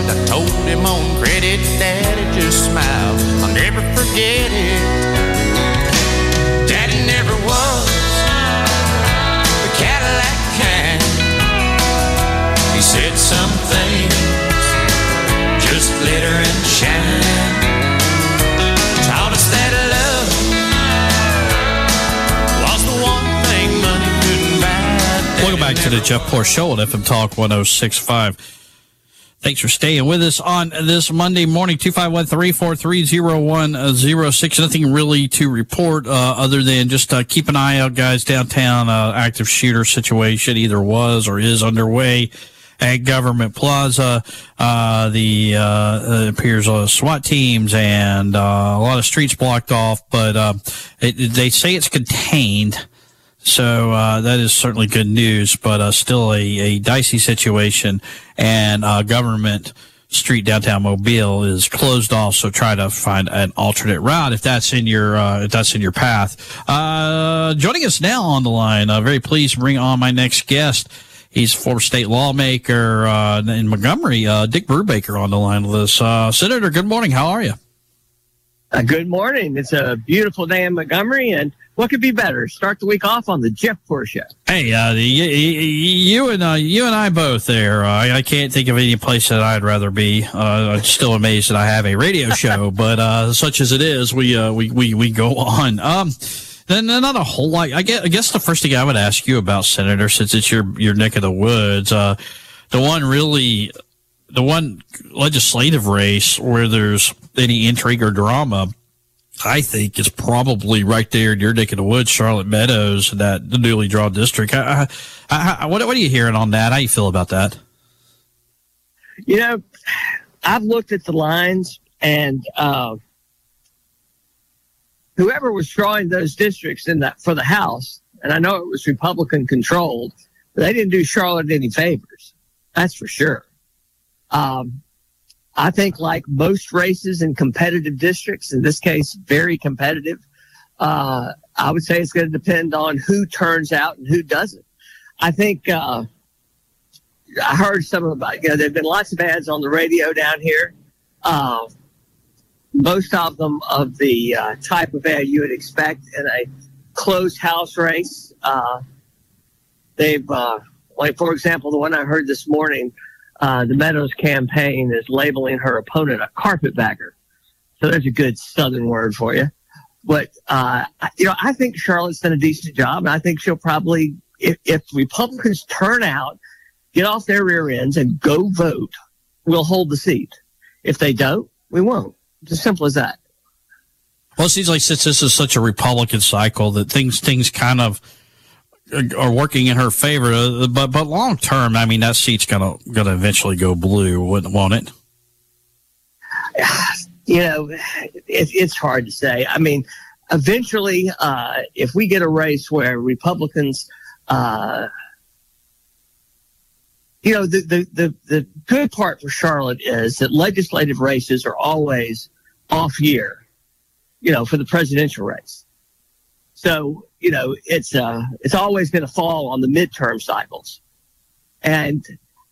I told him on credit, Daddy just smiled. I'll never forget it. Daddy never was the Cadillac kind. He said some things just glitter and shine. Taught us that love was the one thing money couldn't buy. Welcome back to the Jeff Poor Show on FM Talk 106.5. Thanks for staying with us on this Monday morning. 251-343-0106. Nothing really to report other than just keep an eye out, guys. Downtown active shooter situation either was or is underway at Government Plaza. It appears SWAT teams and a lot of streets blocked off, but they say it's contained. So that is certainly good news, but still a dicey situation. And Government Street downtown Mobile is closed off. So try to find an alternate route if that's in your path. Joining us now on the line, very pleased to bring on my next guest. He's a former state lawmaker in Montgomery, Dick Brubaker, on the line with us. Senator, good morning. How are you? Good morning. It's a beautiful day in Montgomery, and what could be better? Start the week off on the Jeff Poor Show. Hey, you and I both there. I can't think of any place that I'd rather be. I'm still amazed that I have a radio show, but such as it is, we go on. Then not a whole lot. I guess the first thing I would ask you about, Senator, since it's your neck of the woods, the one legislative race where there's any intrigue or drama, I think, is probably right there in your neck of the woods, Charlotte Meadows, the newly drawn district. What are you hearing on that? How you feel about that? You know, I've looked at the lines, and whoever was drawing those districts for the House, and I know it was Republican controlled, but they didn't do Charlotte any favors. That's for sure. I think, like most races in competitive districts, in this case, very competitive, I would say it's going to depend on who turns out and who doesn't. I think I heard some about, there have been lots of ads on the radio down here. Most of them of the type of ad you would expect in a closed house race. They've, like, for example, the one I heard this morning, the Meadows campaign is labeling her opponent a carpetbagger. So there's a good Southern word for you. But, I think Charlotte's done a decent job, and I think she'll probably, if Republicans turn out, get off their rear ends and go vote, we'll hold the seat. If they don't, we won't. It's as simple as that. Well, it seems like since this is such a Republican cycle that things kind of are working in her favor, but long term, I mean, that seat's gonna eventually go blue, won't it? It's hard to say. I mean, eventually, if we get a race where Republicans, the good part for Charlotte is that legislative races are always off year, for the presidential race. So, it's always going to fall on the midterm cycles. And,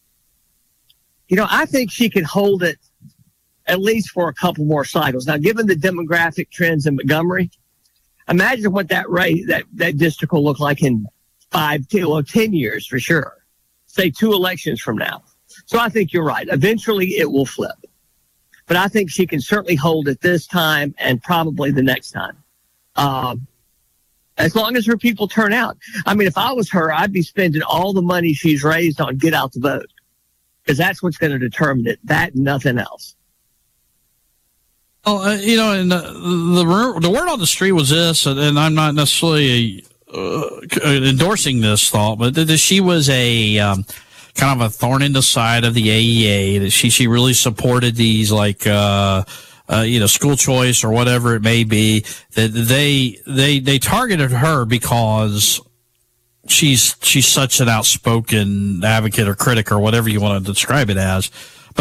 I think she can hold it at least for a couple more cycles. Now, given the demographic trends in Montgomery, imagine what that district will look like in 10 years for sure. Say 2 elections from now. So I think you're right. Eventually it will flip. But I think she can certainly hold it this time and probably the next time. As long as her people turn out. I mean, if I was her, I'd be spending all the money she's raised on get out the vote. Because that's what's going to determine it. That and nothing else. Well, and the word on the street was this, and I'm not necessarily endorsing this thought, but that she was a kind of a thorn in the side of the AEA, that she really supported these, like, school choice or whatever it may be, that they targeted her because she's such an outspoken advocate or critic or whatever you want to describe it as. But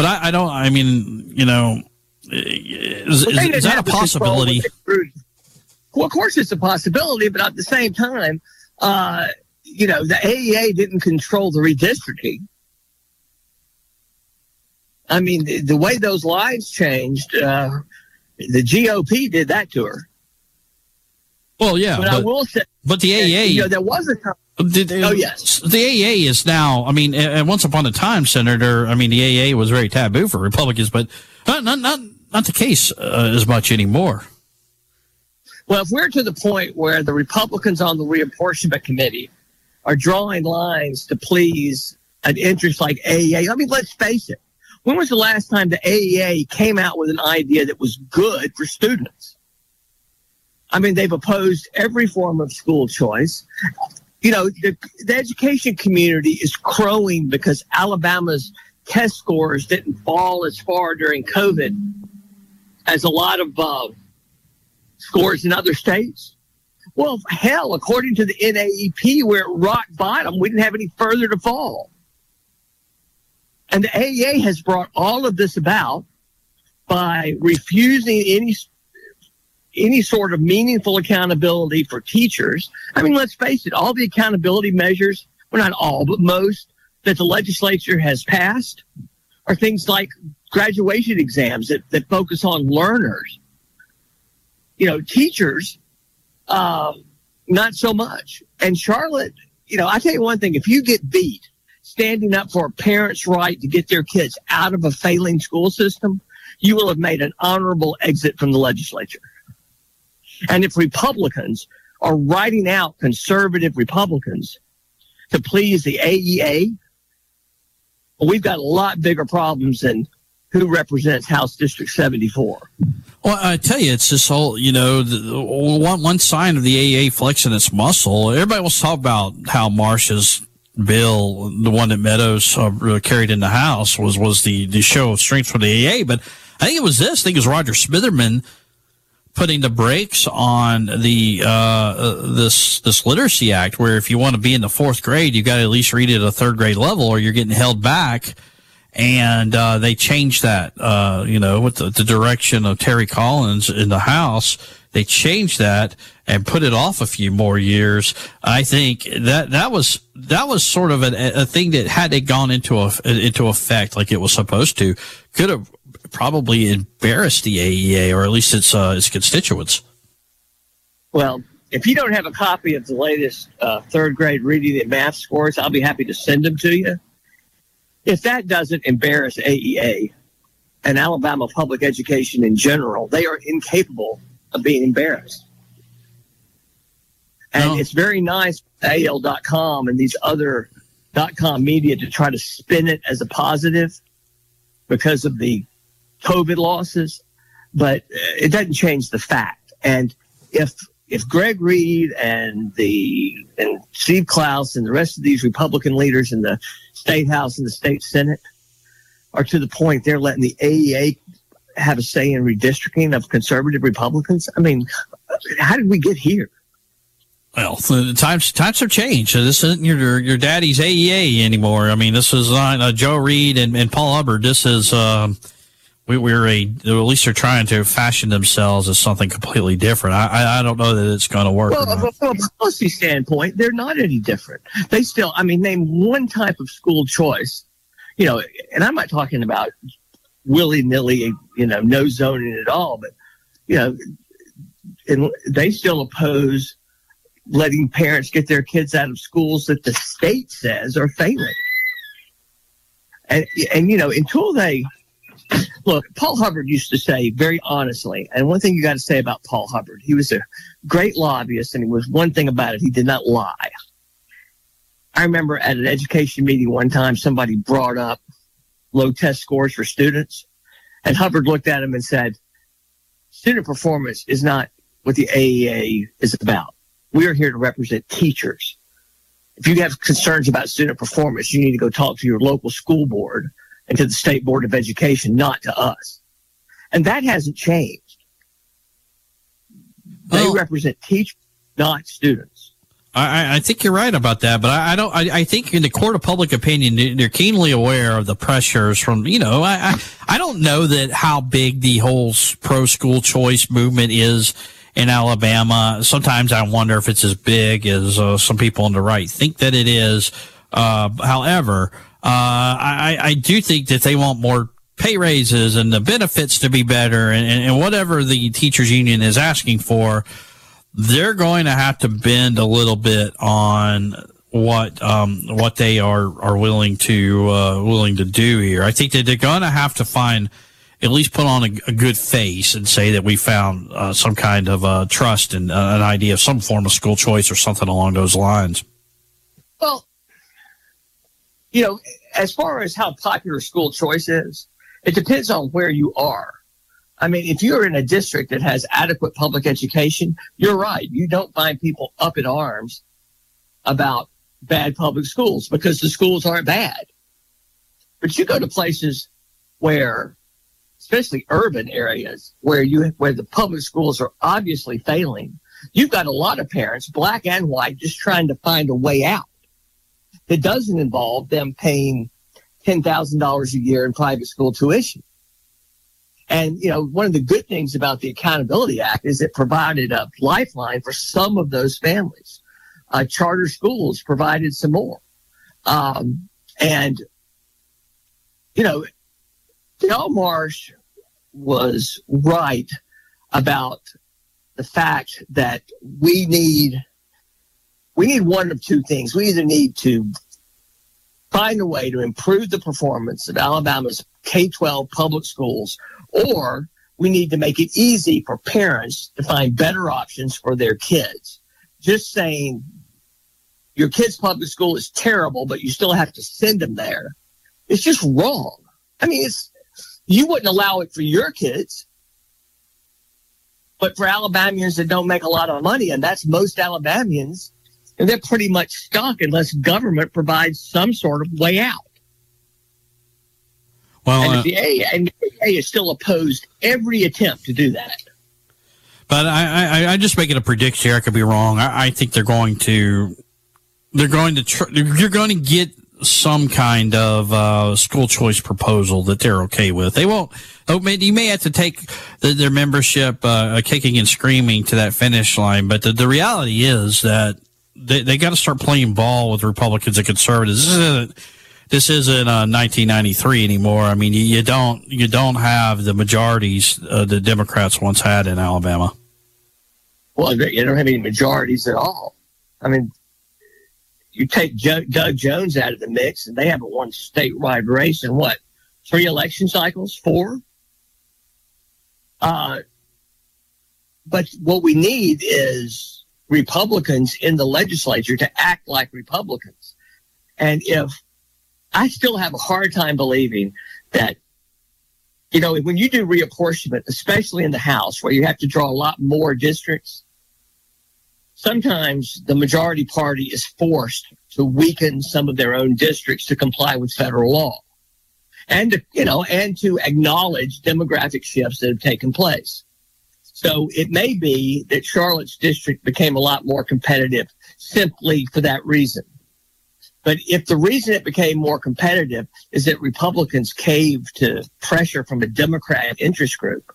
is that a possibility? Well, of course it's a possibility, but at the same time, the AEA didn't control the redistricting. I mean, the way those lines changed, the GOP did that to her. Well, yeah, but I will say, but the AEA, there was a time. Yes, the AEA is now. I mean, once upon a time, Senator. I mean, the AEA was very taboo for Republicans, but not the case as much anymore. Well, if we're to the point where the Republicans on the reapportionment committee are drawing lines to please an interest like AEA, I mean, let's face it. When was the last time the AEA came out with an idea that was good for students? I mean, they've opposed every form of school choice. You know, the education community is crowing because Alabama's test scores didn't fall as far during COVID as a lot of scores in other states. Well, hell, according to the NAEP, we're at rock bottom. We didn't have any further to fall. And the AEA has brought all of this about by refusing any sort of meaningful accountability for teachers. I mean, let's face it, all the accountability measures, well, not all, but most, that the legislature has passed are things like graduation exams that focus on learners. You know, teachers, not so much. And Charlotte, you know, I tell you one thing, if you get beat standing up for a parent's right to get their kids out of a failing school system, you will have made an honorable exit from the legislature. And if Republicans are writing out conservative Republicans to please the AEA, we've got a lot bigger problems than who represents House District 74. Well, I tell you, it's this whole, you know, one sign of the AEA flexing its muscle. Everybody wants to talk about how Marsh's bill, the one that Meadows carried in the House, was the show of strength for the AEA. But I think it was this. I think it was Roger Smitherman putting the brakes on the this literacy act, where if you want to be in the fourth grade, you got to at least read it at a third grade level, or you're getting held back. And they changed that, you know, with the direction of Terry Collins in the House. They changed that and put it off a few more years. I think that was sort of a thing that, had it gone into effect like it was supposed to, could have probably embarrassed the AEA, or at least its constituents. Well, if you don't have a copy of the latest third grade reading and math scores, I'll be happy to send them to you. If that doesn't embarrass AEA and Alabama public education in general, they are incapable of being embarrassed. And It's very nice for AL.com and these other .com media to try to spin it as a positive because of the COVID losses, but it doesn't change the fact. And if Greg Reed and Steve Klaus and the rest of these Republican leaders in the State House and the State Senate are to the point they're letting the AEA have a say in redistricting of conservative Republicans, I mean, how did we get here? Well, the times have changed. This isn't your daddy's AEA anymore. I mean, this is not Joe Reed and Paul Hubbard. This is we're at least they're trying to fashion themselves as something completely different. I don't know that it's going to work. Well, from a policy standpoint, they're not any different. They still, I mean, name one type of school choice, you know, and I'm not talking about willy-nilly, you know, no zoning at all, but, you know, and they still oppose letting parents get their kids out of schools that the state says are failing. And you know, until they look, Paul Hubbard used to say very honestly, and one thing you got to say about Paul Hubbard, he was a great lobbyist, and he was one thing about it, he did not lie. I remember at an education meeting one time, somebody brought up low test scores for students, and Hubbard looked at him and said, student performance is not what the AEA is about. We are here to represent teachers. If you have concerns about student performance, you need to go talk to your local school board and to the State Board of Education, not to us. And that hasn't changed. They represent teachers, not students. I think you're right about that, but I think in the court of public opinion, they're keenly aware of the pressures from, you know, I don't know that how big the whole pro school choice movement is in Alabama. Sometimes I wonder if it's as big as some people on the right think that it is. However, I do think that they want more pay raises and the benefits to be better and whatever the teachers union is asking for, they're going to have to bend a little bit on what they are willing to do here. I think that they're going to have to find, at least put on a good face and say that we found some kind of trust and an idea of some form of school choice or something along those lines. Well, as far as how popular school choice is, it depends on where you are. I mean, if you're in a district that has adequate public education, you're right. You don't find people up in arms about bad public schools because the schools aren't bad. But you go to places where, especially urban areas, where the public schools are obviously failing, you've got a lot of parents, black and white, just trying to find a way out that doesn't involve them paying $10,000 a year in private school tuition. And, one of the good things about the Accountability Act is it provided a lifeline for some of those families. Charter schools provided some more. Del Marsh was right about the fact that we need one of two things. We either need to find a way to improve the performance of Alabama's K-12 public schools, or we need to make it easy for parents to find better options for their kids. Just saying your kid's public school is terrible, but you still have to send them there, it's just wrong. I mean, you wouldn't allow it for your kids, but for Alabamians that don't make a lot of money, and that's most Alabamians, and they're pretty much stuck unless government provides some sort of way out. Well, and the AA is still opposed every attempt to do that. But I just making a prediction here. I could be wrong. I think you're going to get some kind of school choice proposal that they're okay with. They won't. You may have to take their membership kicking and screaming to that finish line. But the reality is that they got to start playing ball with Republicans and conservatives. This isn't 1993 anymore. I mean, you don't have the majorities the Democrats once had in Alabama. Well, you don't have any majorities at all. I mean, you take Doug Jones out of the mix, and they haven't won statewide race in 3 election cycles, 4? But what we need is Republicans in the legislature to act like Republicans. And I still have a hard time believing that, when you do reapportionment, especially in the House, where you have to draw a lot more districts, sometimes the majority party is forced to weaken some of their own districts to comply with federal law and to acknowledge demographic shifts that have taken place. So it may be that Charlotte's district became a lot more competitive simply for that reason. But if the reason it became more competitive is that Republicans caved to pressure from a Democratic interest group,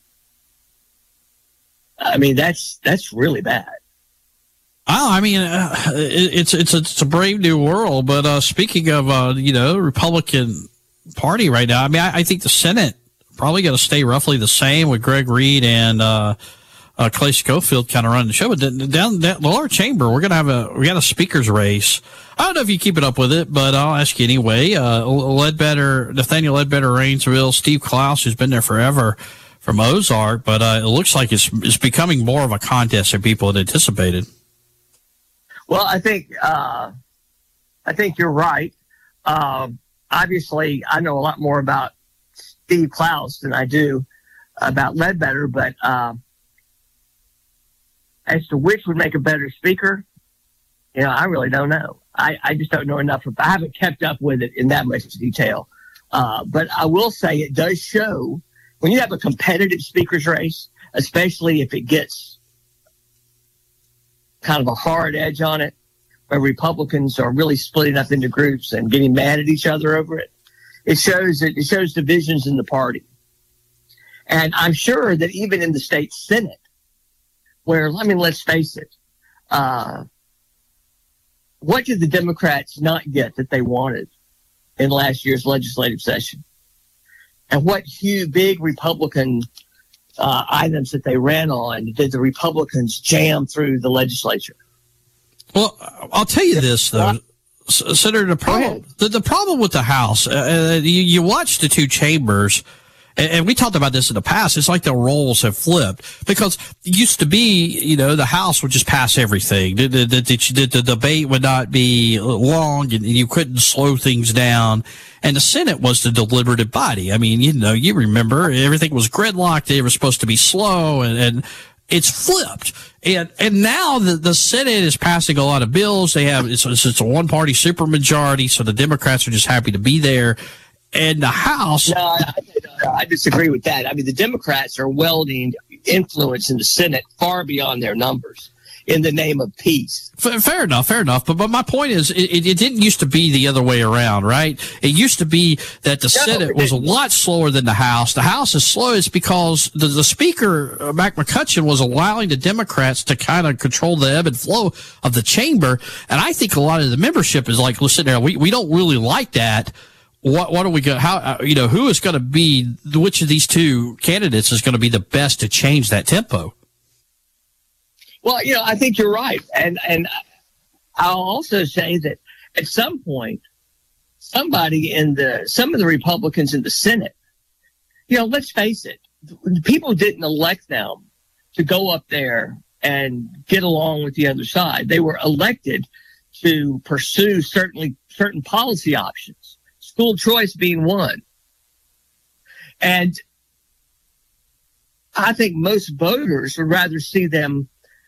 I mean, that's really bad. Oh, I mean, it's a brave new world. But speaking of Republican Party right now, I mean, I think the Senate probably going to stay roughly the same with Greg Reed and Clay Schofield kind of running the show. But down the lower chamber, we got a speaker's race. I don't know if you keep it up with it, but I'll ask you anyway. Nathaniel Ledbetter, Rainsville, Steve Klaus, who's been there forever from Ozark, but it looks like it's becoming more of a contest than people had anticipated. Well, I think you're right. Obviously, I know a lot more about Steve Klaus than I do about Ledbetter, but as to which would make a better speaker, I really don't know. I just don't know enough. I haven't kept up with it in that much detail. But I will say it does show when you have a competitive speaker's race, especially if it gets kind of a hard edge on it, where Republicans are really splitting up into groups and getting mad at each other over it. It shows divisions in the party. And I'm sure that even in the state Senate, where, let's face it, what did the Democrats not get that they wanted in last year's legislative session? and what big Republican items that they ran on did the Republicans jam through the legislature? Well, I'll tell you this, though. Senator, the problem with the House, you watch the two chambers, and we talked about this in the past. It's like the roles have flipped, because it used to be, the House would just pass everything. The debate would not be long, and you couldn't slow things down. And the Senate was the deliberative body. I mean, you remember everything was gridlocked. They were supposed to be slow, and it's flipped. And now the Senate is passing a lot of bills. It's a one-party supermajority, so the Democrats are just happy to be there. And the House... No, I disagree with that. I mean, the Democrats are wielding influence in the Senate far beyond their numbers in the name of peace. Fair enough. But my point is, it didn't used to be the other way around, right? It used to be that the Senate was a lot slower than the House. The House is slow is because the Speaker, Mac McCutcheon, was allowing the Democrats to kind of control the ebb and flow of the chamber. And I think a lot of the membership is like, listen, there, we don't really like that. What are we going? How who is going to be? Which of these two candidates is going to be the best to change that tempo? Well, I think you're right, and I'll also say that at some point, some of the Republicans in the Senate, let's face it, people didn't elect them to go up there and get along with the other side. They were elected to pursue certain policy options. School choice being one. And I think most voters would rather see them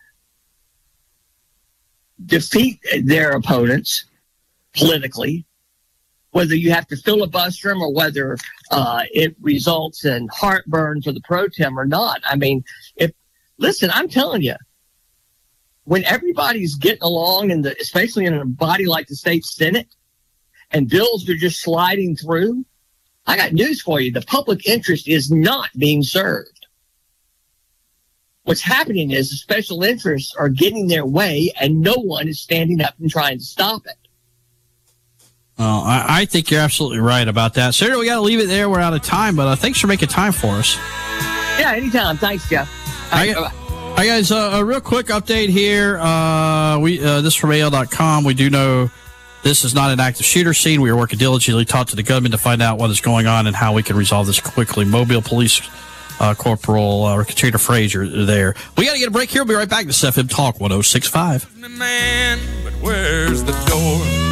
defeat their opponents politically, whether you have to filibuster them or whether it results in heartburn for the pro tem or not. I mean, listen, I'm telling you, when everybody's getting along, especially in a body like the state Senate, and bills are just sliding through, I got news for you. The public interest is not being served. What's happening is the special interests are getting their way, and no one is standing up and trying to stop it. Well, I think you're absolutely right about that. Sarah, we got to leave it there. We're out of time, but thanks for making time for us. Yeah, anytime. Thanks, Jeff. All right, guys, a real quick update here. This is from AL.com. We do know this is not an active shooter scene. We are working diligently, talk to the gunman to find out what is going on and how we can resolve this quickly. Mobile Police Corporal Katrina Frazier there. We got to get a break here. We'll be right back to FM Talk 106.5. Man, but where's the door?